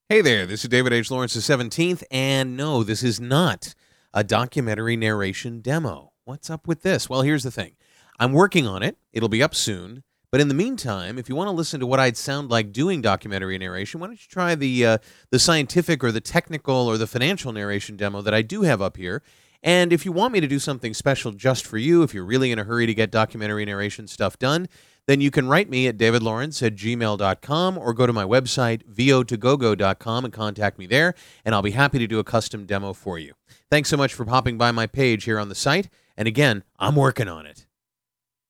Hey there, this is David H. Lawrence the 17th, and no, this is not a documentary narration demo. What's up with this? Well, here's the thing. I'm working on it. It'll be up soon. But in the meantime, if you want to listen to what I'd sound like doing documentary narration, why don't you try the scientific or the technical or the financial narration demo that I do have up here. And if you want me to do something special just for you, if you're really in a hurry to get documentary narration stuff done, then you can write me at davidlawrence@gmail.com or go to my website, vo2gogo.com, and contact me there, and I'll be happy to do a custom demo for you. Thanks so much for popping by my page here on the site, and again, I'm working on it.